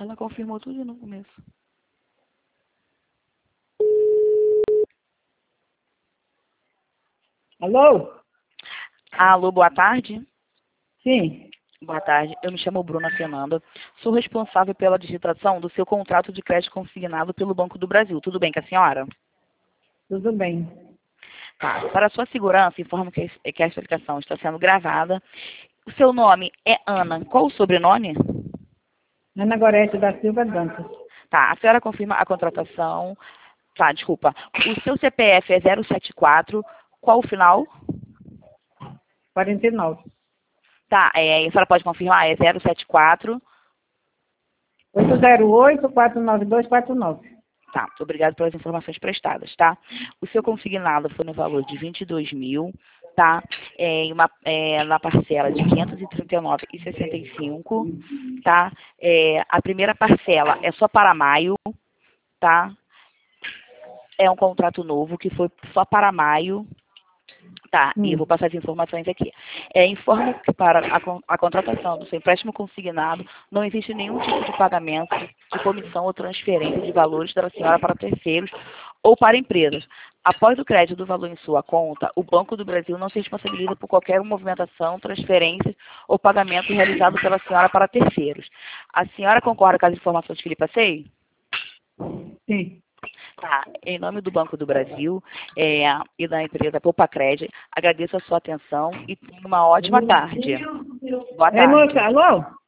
Ela confirmou tudo no começo. Alô? Alô, boa tarde. Sim, Boa tarde, eu me chamo Bruna Fernanda. Sou responsável pela digitação do seu contrato de crédito consignado pelo Banco do Brasil. Tudo bem com a senhora? tudo bem. Tá. Para sua segurança, informo que esta ligação está sendo gravada. O seu nome é Ana. Qual o sobrenome? Ana Gorete da Silva Dantas, Tá. A senhora confirma a contratação. Tá, desculpa. O seu CPF é 074. Qual o final? 49. Tá. A senhora pode confirmar? É 074. 808-49249. Tá, muito obrigada pelas informações prestadas, tá? O seu consignado foi no valor de 22 mil, tá? Na parcela de 539,65, tá? A primeira parcela é só para maio, tá? É um contrato novo que foi só para maio, tá? E eu vou passar as informações aqui. Informo que para a contratação do seu empréstimo consignado não existe nenhum tipo de pagamento de comissão ou transferência de valores da senhora para terceiros ou para empresas. Após o crédito do valor em sua conta, o Banco do Brasil não se responsabiliza por qualquer movimentação, transferência ou pagamento realizado pela senhora para terceiros. A senhora concorda com as informações que lhe passei? Sim. Tá. Em nome do Banco do Brasil e da empresa Popacred, agradeço a sua atenção e tenha uma ótima tarde. Boa Ei, moça, tarde. alô?